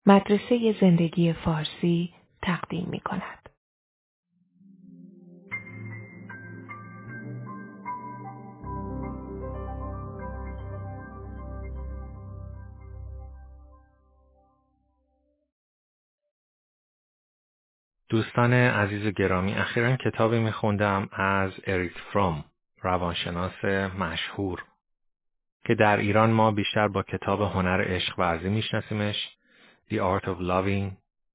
مدرسه زندگی فارسی تقدیم می کند. دوستان عزیز و گرامی، اخیراً کتابی می‌خوندم از اریک فروم، روانشناس مشهور که در ایران ما بیشتر با کتاب هنر عشق ورزی میشناسیمش، The Art of Loving،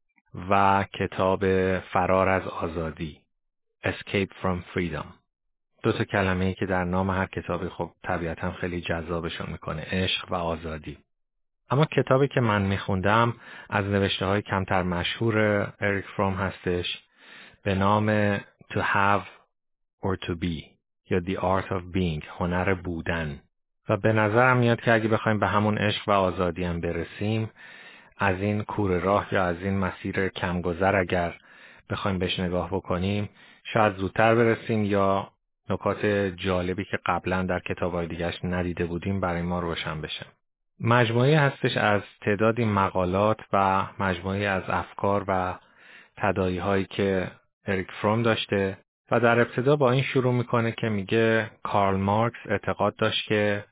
و کتاب فرار از آزادی، Escape from Freedom. دو تا کلمه‌ای که در نام هر کتابی خب طبیعتاً خیلی جذابشون میکنه، عشق و آزادی. اما کتابی که من میخوندم از نوشته‌های کمتر مشهور اریک فروم هستش به نام To Have or To Be یا The Art of Being، هنر بودن. و به نظرم میاد که اگه بخوایم به همون عشق و آزادی هم برسیم، از این کوره راه یا از این مسیر کمگذر اگر بخوایم بهش نگاه بکنیم، شاید زودتر برسیم یا نکات جالبی که قبلا در کتاب‌های دیگه‌اش ندیده بودیم برای ما روشن بشه. مجموعه هستش از تعدادی مقالات و مجموعه از افکار و تداعی‌هایی که اریک فروم داشته و در ابتدا با این شروع میکنه که میگه کارل مارکس اعتقاد داشت که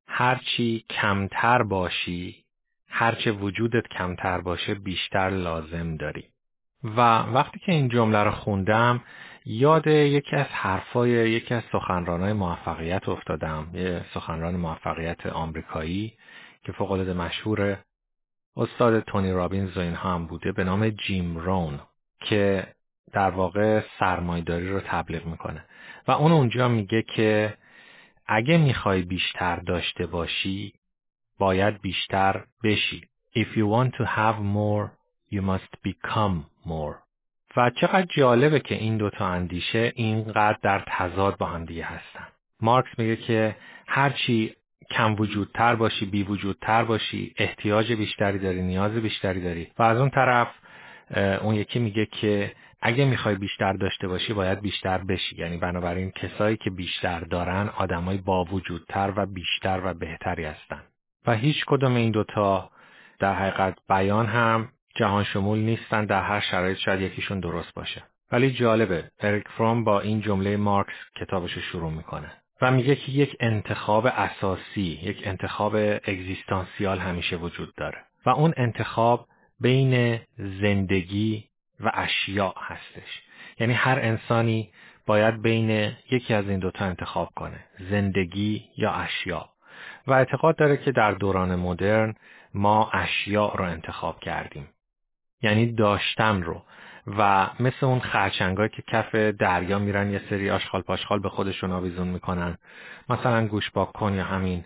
هرچی کمتر باشی، هرچه وجودت کمتر باشه بیشتر لازم داری. و وقتی که این جمله رو خوندم یاد یکی از حرفای یکی از سخنرانای موفقیت افتادم، یه سخنران موفقیت آمریکایی که فوق‌العاده مشهوره، استاد تونی رابینز و اینها هم بوده، به نام جیم رون، که در واقع سرمایه‌داری رو تبلیغ میکنه و اون اونجا میگه که اگه میخوای بیشتر داشته باشی باید بیشتر بشی. If you want to have more, you must become more. و چقدر جالبه که این دوتا اندیشه اینقدر در تضاد با هم دیگه هستن. مارکس میگه که هرچی کم وجودتر باشی، بی وجودتر باشی، احتیاج بیشتری داری، نیاز بیشتری داری. و از اون طرف اون یکی میگه که اگه میخوای بیشتر داشته باشی باید بیشتر بشی. یعنی بنابراین کسایی که بیشتر دارن آدمای با وجودتر و بیشتر و بهتری هستن. و هیچ کدوم این دوتا در حقیقت بیان هم جهان شمول نیستن، در هر شرایط شاید یکیشون درست باشه. ولی جالبه اریک فروم با این جمله مارکس کتابشو شروع میکنه و میگه که یک انتخاب اساسی، یک انتخاب اگزیستانسیال همیشه وجود داره و اون انتخاب بین زندگی و اشیاء هستش. یعنی هر انسانی باید بین یکی از این دوتا انتخاب کنه، زندگی یا اشیاء. و اعتقاد داره که در دوران مدرن ما اشیاء رو انتخاب کردیم، یعنی داشتن رو، و مثل اون خرچنگایی که کف دریا میرن یه سری آشغال پاشغال به خودشون آویزون میکنن، مثلا گوش پاک کن یا همین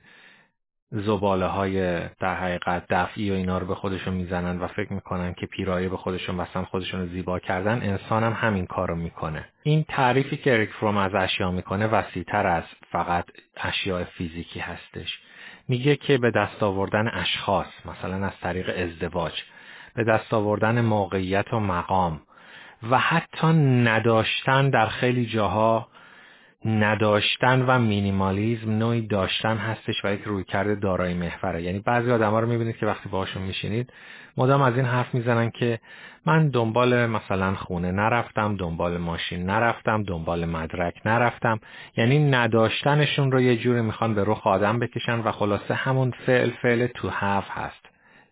زباله های در حقیقت دفعی و اینا رو به خودشون میزنن و فکر میکنن که پیرایه به خودشون بسن خودشون رو زیبا کردن. انسان هم همین کار رو میکنه. این تعریفی که اریک فروم از اشیاء میکنه وسیع‌تر از فقط اشیاء فیزیکی هستش. میگه که به دست آوردن اشخاص، مثلا از طریق ازدواج، به دست آوردن موقعیت و مقام و حتی نداشتن، در خیلی جاها نداشتن و مینیمالیزم نوعی داشتن هستش و یک رویکرد دارایی محوره. یعنی بعضی آدما رو میبینید که وقتی باهاشون میشینید مدام از این حرف میزنن که من دنبال مثلا خونه نرفتم، دنبال ماشین نرفتم، دنبال مدرک نرفتم. یعنی نداشتنشون رو یه جوری میخوان به رخ آدم بکشن و خلاصه همون فعل to have هست.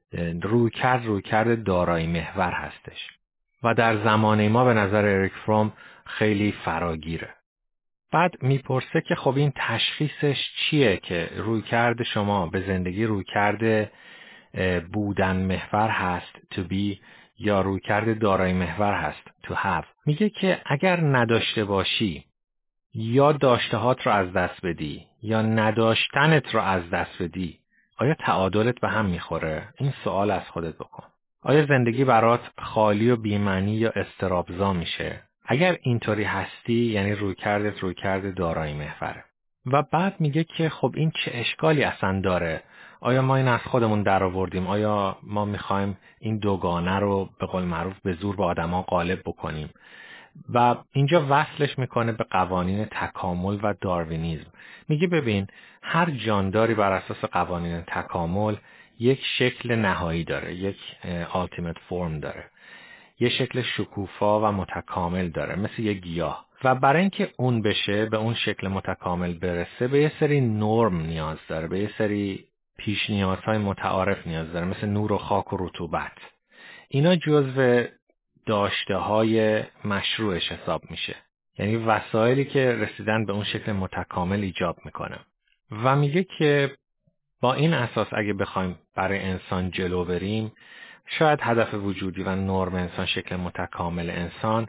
رویکرد دارایی محور هستش و در زمانه ما به نظر اریک فروم خیلی فراگیره. بعد میپرسه که خب این تشخیصش چیه که رویکرد شما به زندگی رویکرد بودن محور هست to be یا رویکرد دارایی محور هست to have. میگه که اگر نداشته باشی یا داشتهات رو از دست بدی یا نداشتنت رو از دست بدی، آیا تعادلت به هم میخوره؟ این سوال از خودت بکن. آیا زندگی برات خالی و بی‌معنی یا اضطرابزا میشه؟ اگر اینطوری هستی یعنی رویکرد دارایی محوره. و بعد میگه که خب این چه اشکالی اصلا داره؟ آیا ما این از خودمون در آوردیم؟ آیا ما میخوایم این دوگانه رو به قول معروف به زور به آدما غالب بکنیم؟ و اینجا وصلش میکنه به قوانین تکامل و داروینیسم. میگه ببین هر جانداری بر اساس قوانین تکامل یک شکل نهایی داره، یک ultimate form داره، یه شکل شکوفا و متکامل داره مثل یه گیاه. و برای اینکه اون بشه، به اون شکل متکامل برسه، به یه سری نرم نیاز داره، به یه سری پیش نیازهای متعارف نیاز داره، مثل نور و خاک و رطوبت. اینا جزو داشته های مشروعش حساب میشه، یعنی وسایلی که رسیدن به اون شکل متکامل ایجاب میکنه. و میگه که با این اساس اگه بخوایم برای انسان جلو بریم، شاید هدف وجودی و نرم انسان، شکل متکامل انسان،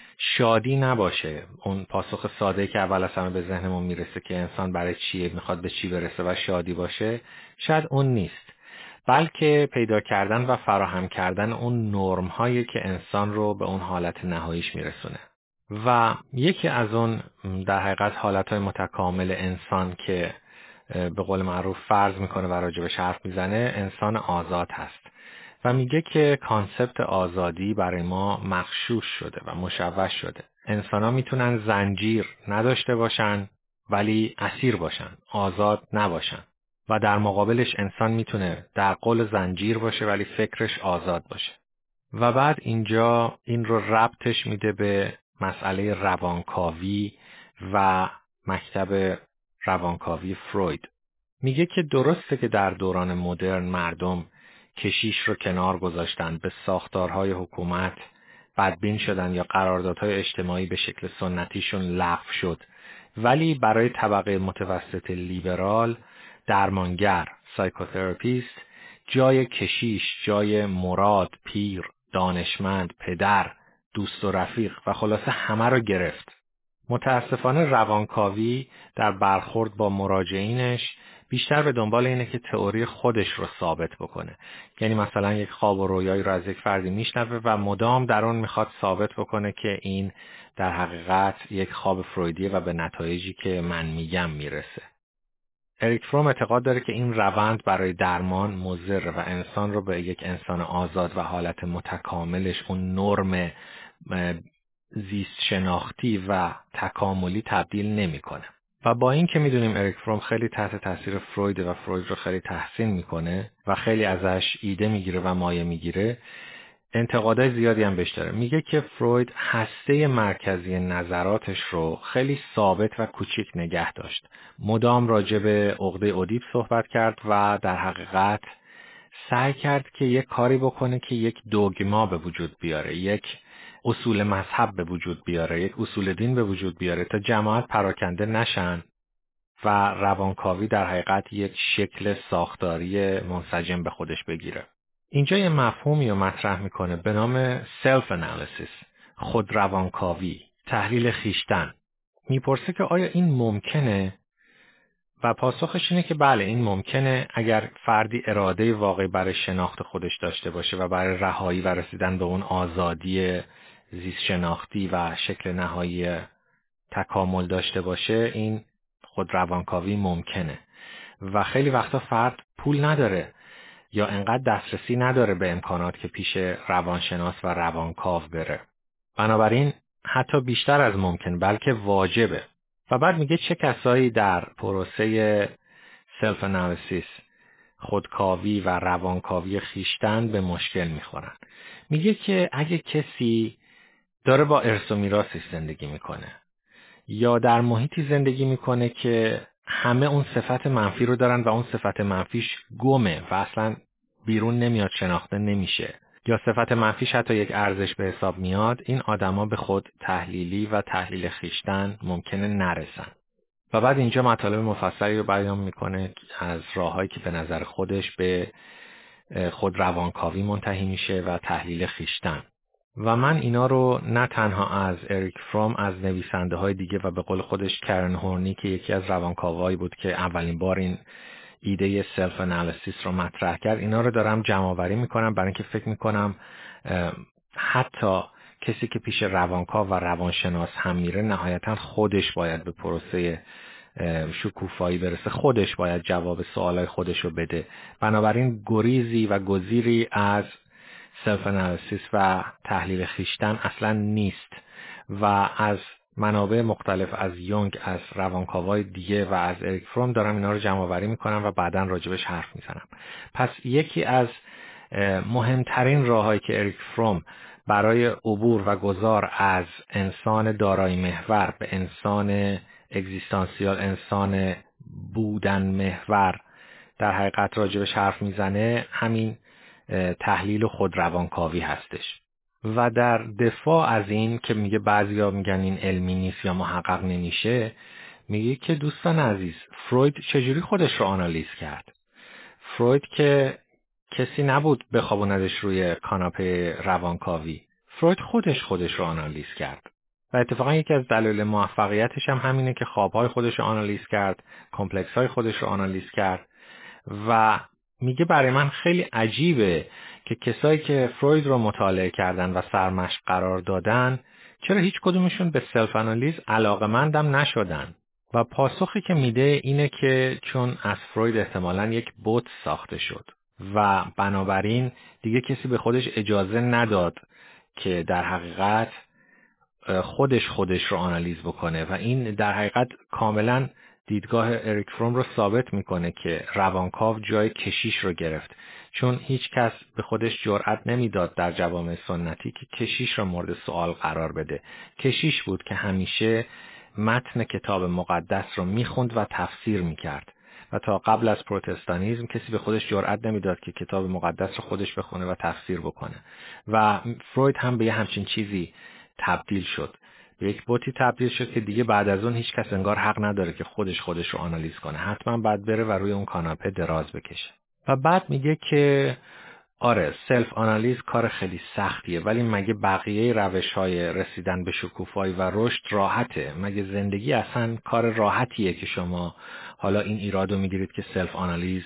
شادی نباشه. اون پاسخ ساده‌ای که اول از همه به ذهنمون میرسه که انسان برای چیه، میخواد به چی برسه و شادی باشه، شاید اون نیست، بلکه پیدا کردن و فراهم کردن اون نرم هایی که انسان رو به اون حالت نهاییش میرسونه. و یکی از اون در حقیقت حالتهای متکامل انسان که به قول معروف فرض میکنه و راجبش حرف میزنه، انسان آزاد هست. و میگه که کانسپت آزادی برای ما مغشوش شده و مشوش شده. انسان ها میتونن زنجیر نداشته باشن ولی اسیر باشن، آزاد نباشن. و در مقابلش انسان میتونه در قل زنجیر باشه ولی فکرش آزاد باشه. و بعد اینجا این رو ربطش میده به مسئله روانکاوی و مکتب روانکاوی فروید. میگه که درسته که در دوران مدرن مردم کشیش رو کنار گذاشتن، به ساختارهای حکومت بدبین شدن یا قراردادهای اجتماعی به شکل سنتیشون لغو شد، ولی برای طبقه متوسط لیبرال، درمانگر، سایکوتراپیست، جای کشیش، جای مراد، پیر، دانشمند، پدر، دوست و رفیق و خلاصه همه رو گرفت. متاسفانه روانکاوی در برخورد با مراجعینش بیشتر به دنبال اینه که تئوری خودش رو ثابت بکنه. یعنی مثلا یک خواب و رویایی رو از یک فردی میشنوه و مدام در اون میخواد ثابت بکنه که این در حقیقت یک خواب فرویدیه و به نتایجی که من میگم میرسه. اریک فروم اعتقاد داره که این روند برای درمان مضر و انسان رو به یک انسان آزاد و حالت متکاملش، اون نرم زیست شناختی و تکاملی تبدیل نمیکنه. و با این که میدونیم اریک فروم خیلی تحت تاثیر فروید و فروید رو خیلی تحسین میکنه و خیلی ازش ایده میگیره و مایه میگیره، انتقادهای زیادی هم بهش داره. میگه که فروید هسته مرکزی نظراتش رو خیلی ثابت و کوچیک نگه داشت. مدام راجع به عقده اودیپ صحبت کرد و در حقیقت سعی کرد که یک کاری بکنه که یک دوگما به وجود بیاره، یک اصول مذهب به وجود بیاره، یک اصول دین به وجود بیاره تا جماعت پراکنده نشن و روانکاوی در حقیقت یک شکل ساختاری منسجم به خودش بگیره. اینجا یه مفهومی رو مطرح میکنه به نام سلف انالیسیس، خود روانکاوی، تحلیل خیشتن. میپرسه که آیا این ممکنه؟ و پاسخش اینه که بله، این ممکنه اگر فردی اراده واقعی برای شناخت خودش داشته باشه و برای رهایی و رسیدن به اون آزادی زیست شناختی و شکل نهایی تکامل داشته باشه، این خود روانکاوی ممکنه. و خیلی وقتا فرد پول نداره یا انقدر دسترسی نداره به امکانات که پیش روانشناس و روانکاو بره. بنابراین حتی بیشتر از ممکن بلکه واجبه. و بعد میگه چه کسایی در پروسه سلف انالیسیس، خودکاوی و روانکاوی خیشتن به مشکل میخورن. میگه که اگه کسی داره با ارث و میراثش زندگی میکنه یا در محیطی زندگی میکنه که همه اون صفت منفی رو دارن و اون صفت منفیش گمه و اصلا بیرون نمیاد، شناخته نمیشه، یا صفت منفیش حتی یک ارزش به حساب میاد، این آدما به خود تحلیلی و تحلیل خیشتن ممکنه نرسن. و بعد اینجا مطالب مفصلی رو بیان میکنه از راههایی که به نظر خودش به خود روانکاوی منتهی میشه و تحلیل خیشتن. و من اینا رو نه تنها از اریک فروم، از نویسنده های دیگه و به قول خودش کرن هورنی که یکی از روانکاوایی بود که اولین بار این ایده سلف انالیسیس رو مطرح کرد، اینا رو دارم جمع آوری میکنم برای اینکه فکر میکنم حتی کسی که پیش روانکاو و روانشناس هم میره نهایتا خودش باید به پروسه شکوفایی برسه، خودش باید جواب سوالای خودش رو بده. بنابراین گریزی و گزیری از سلف انالیسیس و تحلیل خیشتن اصلا نیست و از منابع مختلف از یونگ، از روانکاوای دیگه و از اریک فروم دارم اینا رو جمع آوری میکنم و بعداً راجبش حرف میزنم. پس یکی از مهمترین راههایی که اریک فروم برای عبور و گذار از انسان دارایی محور به انسان اگزیستانسیال، انسان بودن محور در حقیقت راجبش حرف میزنه، همین تحلیل و خودروانکاوی هستش. و در دفاع از این که میگه بعضیا میگن این علمی نیست یا محقق نمیشه، میگه که دوستان عزیز، فروید چجوری خودش رو آنالیز کرد؟ فروید که کسی نبود بخوابوندش روی کاناپه روانکاوی. فروید خودش رو آنالیز کرد. و اتفاقا یکی از دلایل موفقیتش هم همینه که خوابهای خودش رو آنالیز کرد، کامپلکس‌های خودش رو آنالیز کرد و میگه برای من خیلی عجیبه که کسایی که فروید رو مطالعه کردن و سرمشق قرار دادن چرا هیچ کدومشون به سلف آنالیز علاقه‌مندم نشدن. و پاسخی که میده اینه که چون از فروید احتمالاً یک بت ساخته شد و بنابراین دیگه کسی به خودش اجازه نداد که در حقیقت خودش رو آنالیز بکنه و این در حقیقت کاملا دیدگاه اریک فروم رو ثابت میکنه که روانکاو جای کشیش رو گرفت، چون هیچ کس به خودش جرئت نمیداد در جوامع سنتی که کشیش رو مورد سوال قرار بده. کشیش بود که همیشه متن کتاب مقدس رو میخوند و تفسیر میکرد و تا قبل از پروتستانیسم کسی به خودش جرئت نمیداد که کتاب مقدس رو خودش بخونه و تفسیر بکنه و فروید هم به همچین چیزی تبدیل شد، به یک بوتی تبدیل شد که دیگه بعد از اون هیچ کس انگار حق نداره که خودش رو آنالیز کنه، حتما باید بره و روی اون کاناپه دراز بکشه. و بعد میگه که آره سلف آنالیز کار خیلی سختیه، ولی مگه بقیه روش‌های رسیدن به شکوفایی و رشد راحته؟ مگه زندگی اصلا کار راحتیه که شما حالا این ایرادو میگیرید که سلف آنالیز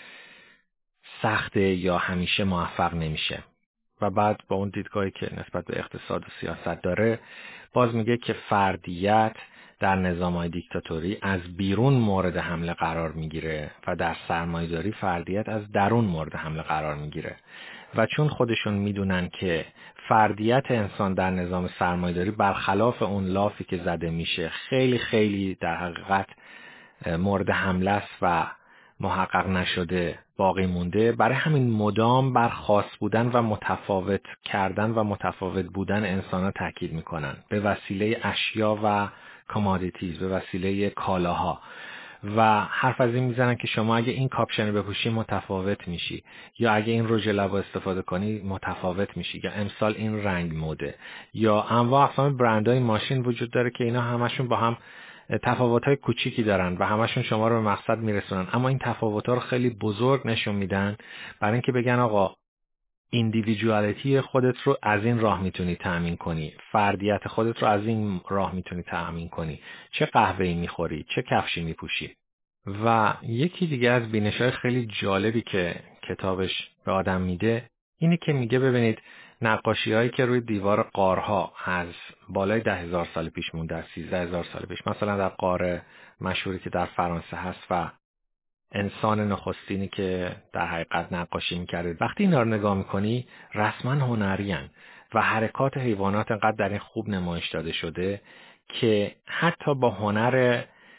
سخته یا همیشه موفق نمیشه؟ و بعد با اون دیدگاهی که نسبت به اقتصاد و سیاست داره باز میگه که فردیت در نظام‌های دیکتاتوری از بیرون مورد حمله قرار میگیره و در سرمایه‌داری فردیت از درون مورد حمله قرار میگیره و چون خودشون میدونن که فردیت انسان در نظام سرمایه‌داری برخلاف اون لافی که زده میشه خیلی خیلی در حقیقت مورد حمله است و محقق نشده باقی مونده، برای همین مدام بر خاص بودن و متفاوت کردن و متفاوت بودن انسان‌ها تاکید میکنن به وسیله اشیا و کامادیتیز، به وسیله کالاها و حرف از این میزنن که شما اگه این کاپشن بپوشی متفاوت میشی یا اگه این رژ لب استفاده کنی متفاوت میشی یا امسال این رنگ موده یا انواع اقسام برندهای ماشین وجود داره که اینا همشون با هم تفاوت‌های کوچیکی دارن و همشون شما رو به مقصد میرسونن، اما این تفاوت‌ها رو خیلی بزرگ نشون میدن برای اینکه بگن آقا ایندیویدوالیتی خودت رو از این راه میتونی تأمین کنی، فردیت خودت رو از این راه میتونی تأمین کنی، چه قهوه‌ای میخوری، چه کفشی میپوشی. و یکی دیگه از بینش‌های خیلی جالبی که کتابش به آدم میده اینی که میگه ببینید نقاشی‌هایی که روی دیوار غارها از بالای 10,000 سال پیش مونده، از 13,000 سال پیش، مثلا در غار مشهوری که در فرانسه هست و انسان نخستینی که در حقیقت نقاشی میکرده، وقتی اینا رو نگاه میکنی رسما هنری‌ان و حرکات حیوانات انقدر در این خوب نمایش داده شده که حتی با هنر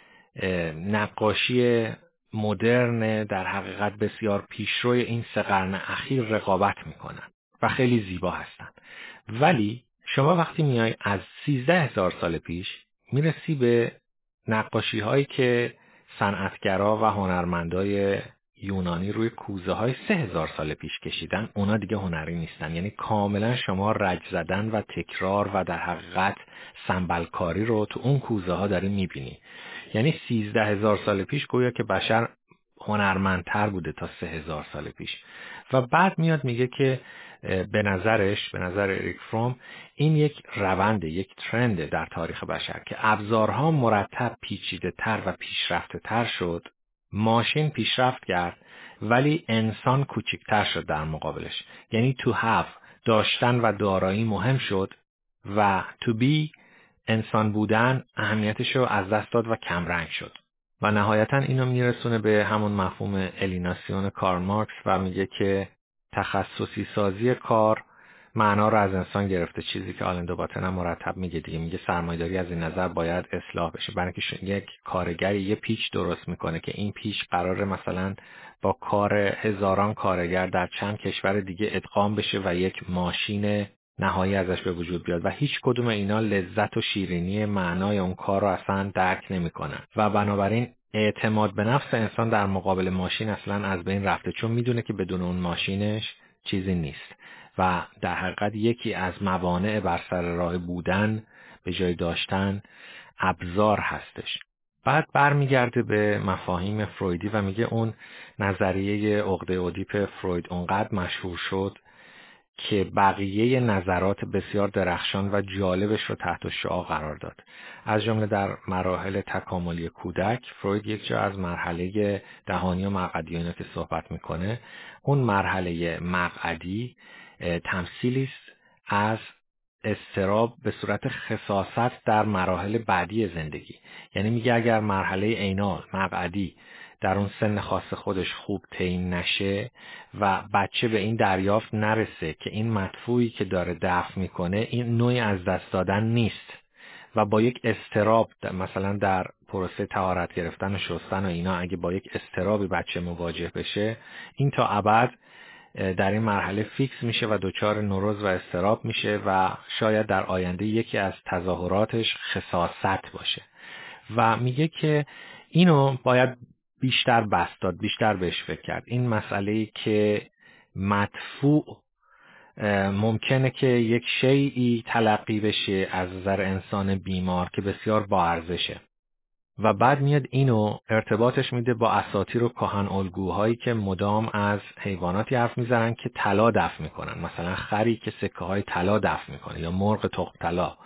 نقاشی مدرن در حقیقت بسیار پیشروی این 3 قرن اخیر رقابت میکنن و خیلی زیبا هستن. ولی شما وقتی میای از 13,000 سال پیش میرسی به نقاشی هایی که صنعتگرا و هنرمندای یونانی روی کوزه های 3,000 سال پیش کشیدن، اونا دیگه هنری نیستن. یعنی کاملا شما رج زدن و تکرار و در حقیقت سنبلکاری رو تو اون کوزه ها داری میبینی. یعنی 13,000 سال پیش گویا که بشر هنرمندتر بوده تا 3,000 سال پیش. و بعد میاد میگه که به نظر اریک فروم این یک رونده، یک ترنده در تاریخ بشر که ابزارها مرتب پیچیده تر و پیشرفته تر شد، ماشین پیشرفت کرد ولی انسان کوچکتر شد در مقابلش. یعنی to have، داشتن و دارایی مهم شد و to be، انسان بودن، اهمیتش رو از دست داد و کمرنگ شد. و نهایتا اینو میرسونه به همون مفهوم الیناسیون کارل مارکس و میگه که تخصصی سازی کار معنا رو از انسان گرفته، چیزی که آلن دو باتن هم مرتب میگه دیگه، میگه سرمایه‌داری از این نظر باید اصلاح بشه. برای اینکه یک کارگری یه پیچ درست میکنه که این پیچ قراره مثلا با کار هزاران کارگر در چند کشور دیگه ادغام بشه و یک ماشین نهایی ازش به وجود بیاد و هیچ کدوم اینا لذت و شیرینی معنای اون کار رو اصلا درک نمیکنن و بنابراین اعتماد به نفس انسان در مقابل ماشین اصلا از بین رفته، چون میدونه که بدون اون ماشینش چیزی نیست و در حقیقت یکی از موانع بر سر راه بودن به جای داشتن ابزار هستش. بعد برمیگرده به مفاهیم فرویدی و میگه اون نظریه عقده اودیپ فروید اونقدر مشهور شد که بقیه نظرات بسیار درخشان و جالبش رو تحت شعاع قرار داد. از جمله در مراحل تکاملی کودک، فروید یک جا از مرحله دهانی و مقعدی اینا که صحبت میکنه، اون مرحله مقعدی تمثیلی است از اضطراب به صورت خساست در مراحل بعدی زندگی. یعنی میگه اگر مرحله اینال مقعدی در اون سن خاص خودش خوب طی نشه و بچه به این دریافت نرسه که این مدفوعی که داره دفع میکنه این نوعی از دست دادن نیست و با یک اضطراب مثلا در پروسه طهارت گرفتن و شستن و اینا اگه با یک اضطرابی بچه مواجه بشه، این تا ابد در این مرحله فیکس میشه و دچار نوروز و اضطراب میشه و شاید در آینده یکی از تظاهراتش خساست باشه. و میگه که اینو باید بیشتر بسط داد، بیشتر بهش فکر کرد. این مسئله‌ای که مدفوع ممکنه که یک شیئی تلقی بشه از نظر انسان بیمار که بسیار با ارزشه و بعد میاد اینو ارتباطش میده با اساطیر و کهن الگوهایی که مدام از حیواناتی حرف میزنن که طلا دفع میکنن، مثلا خری که سکه های طلا دفع میکنه یا مرغ تخم طلا،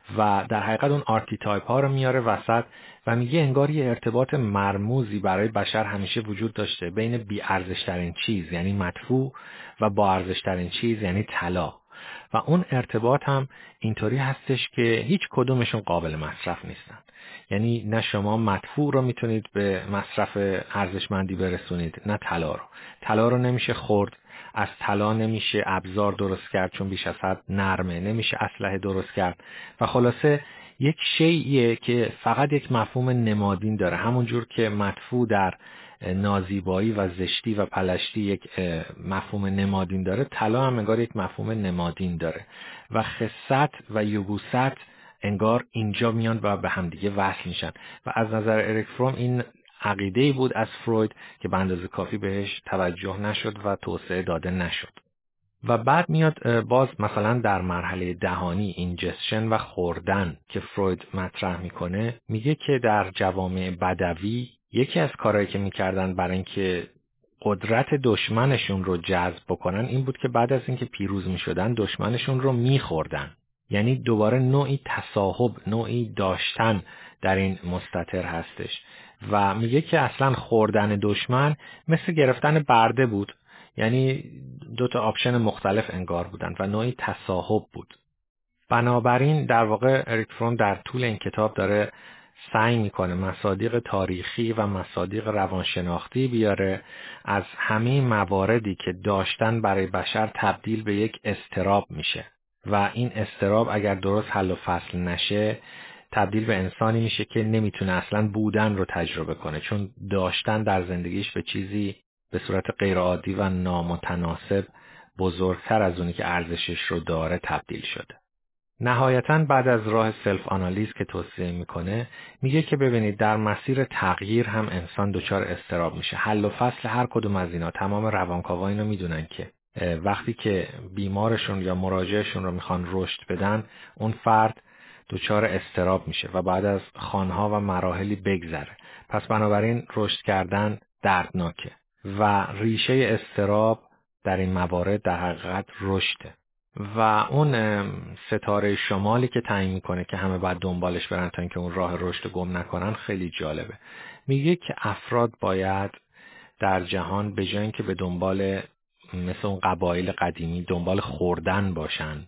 و در حقیقت اون آرکیتایپ ها رو میاره وسط و میگه انگار یه ارتباط مرموزی برای بشر همیشه وجود داشته بین بی ارزش ترین چیز یعنی مدفوع و با ارزش ترین چیز یعنی طلا، و اون ارتباط هم اینطوری هستش که هیچ کدومشون قابل مصرف نیستن. یعنی نه شما مدفوع رو میتونید به مصرف ارزشمندی برسونید نه طلا رو. طلا رو نمیشه خورد، از طلا نمیشه ابزار درست کرد چون بیش از حد نرمه، نمیشه اسلحه درست کرد و خلاصه یک شیئیه که فقط یک مفهوم نمادین داره. همون جور که مدفوع در نازیبایی و زشتی و پلشتی یک مفهوم نمادین داره، طلا هم انگار یک مفهوم نمادین داره و خست و یبوست انگار اینجا میان و به همدیگه وصل میشن و از نظر اریک فروم این عقیده‌ای بود از فروید که به اندازه کافی بهش توجه نشد و توسعه داده نشد. و بعد میاد باز مثلا در مرحله دهانی اینجستشن و خوردن که فروید مطرح میکنه، میگه که در جوامع بدوی یکی از کارهایی که میکردن برای اینکه قدرت دشمنشون رو جذب بکنن این بود که بعد از اینکه پیروز میشدن دشمنشون رو میخوردن. یعنی دوباره نوعی تصاحب، نوعی داشتن در این مستتر هستش و میگه که اصلا خوردن دشمن مثل گرفتن برده بود، یعنی دو تا آپشن مختلف انگار بودن و نوعی تصاحب بود. بنابراین در واقع اریک فروم در طول این کتاب داره سعی میکنه مصادیق تاریخی و مصادیق روانشناختی بیاره از همه مواردی که داشتن برای بشر تبدیل به یک اضطراب میشه و این اضطراب اگر درست حل و فصل نشه تبدیل به انسانی میشه که نمیتونه اصلا بودن رو تجربه کنه، چون داشتن در زندگیش به چیزی به صورت غیرعادی و نامتناسب بزرگتر از اونی که ارزشش رو داره تبدیل شده. نهایتاً بعد از راه سلف آنالیز که توصیه میکنه میگه که ببینید در مسیر تغییر هم انسان دچار اضطراب میشه. حل و فصل هر کدوم از اینا تمام روانکاوا اینو میدونن که وقتی که بیمارشون یا مراجعشون رو میخوان رشد بدن اون فرد دچار اضطراب میشه و بعد از خانها و مراحلی بگذره. پس بنابراین رشد کردن دردناکه و ریشه اضطراب در این موارد در حقیقت رشده و اون ستاره شمالی که تعیین میکنه که همه باید دنبالش برن تا اینکه اون راه رشد گم نکنن خیلی جالبه. میگه که افراد باید در جهان به جای اینکه به دنبال مثل اون قبایل قدیمی دنبال خوردن باشن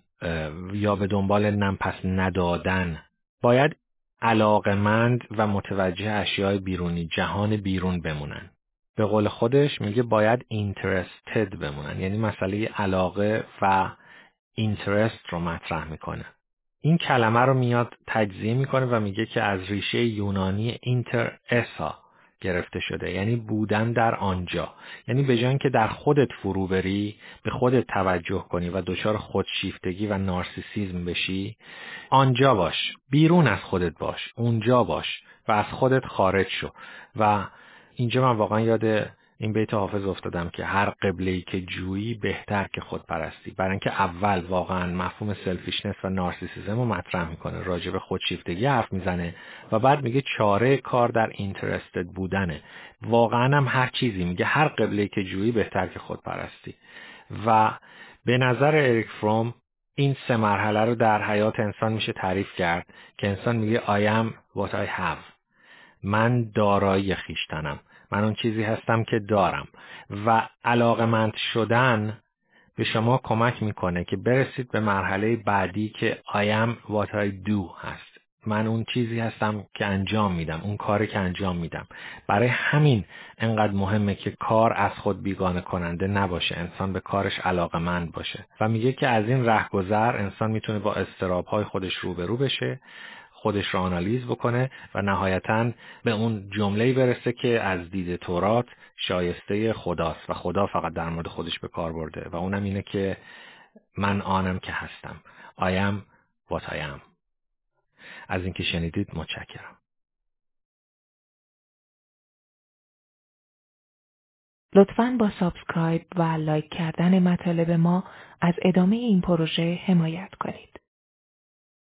یا به دنبال نمپس ندادن، باید علاقمند و متوجه اشیاء بیرونی، جهان بیرون بمونن. به قول خودش میگه باید interested بمونن، یعنی مسئله علاقه و interest رو مطرح میکنه. این کلمه رو میاد تجزیه میکنه و میگه که از ریشه یونانی interessa گرفته شده، یعنی بودن در آنجا. یعنی به جای اینکه در خودت فرو بری، به خودت توجه کنی و دچار خودشیفتگی و نارسیسیسم بشی، آنجا باش، بیرون از خودت باش، اونجا باش و از خودت خارج شو. و اینجا من واقعا یاد این بیت حافظ افتادم که هر قبله‌ای که جویی بهتر که خودپرستی. برای اینکه اول واقعا مفهوم سلفیشنس و نارسیسیسم رو مطرح میکنه، راجع به خودشیفتگی حرف میزنه و بعد میگه چاره کار در اینترستد بودنه. واقعا هم هر چیزی میگه هر قبله‌ای که جویی بهتر که خودپرستی. و به نظر اریک فروم این 3 مرحله رو در حیات انسان میشه تعریف کرد که انسان میگه I am what I have. من دارایی خیشتنم، من اون چیزی هستم که دارم. و علاقمند شدن به شما کمک میکنه که برسید به مرحله بعدی که I am what I do هست. من اون چیزی هستم که انجام میدم، اون کاری که انجام میدم. برای همین انقدر مهمه که کار از خود بیگانه کننده نباشه، انسان به کارش علاقمند باشه. و میگه که از این رهگذر انسان میتونه با اضطراب‌های خودش روبرو بشه، خودش رو آنالیز بکنه و نهایتاً به اون جمله‌ای برسه که از دید تورات شایسته خداست و خدا فقط در مورد خودش به کار برده و اونم اینه که من آنم که هستم. I am what I am. از اینکه شنیدید متشکرم. لطفاً با سابسکرایب و لایک کردن مطالب ما از ادامه این پروژه حمایت کنید.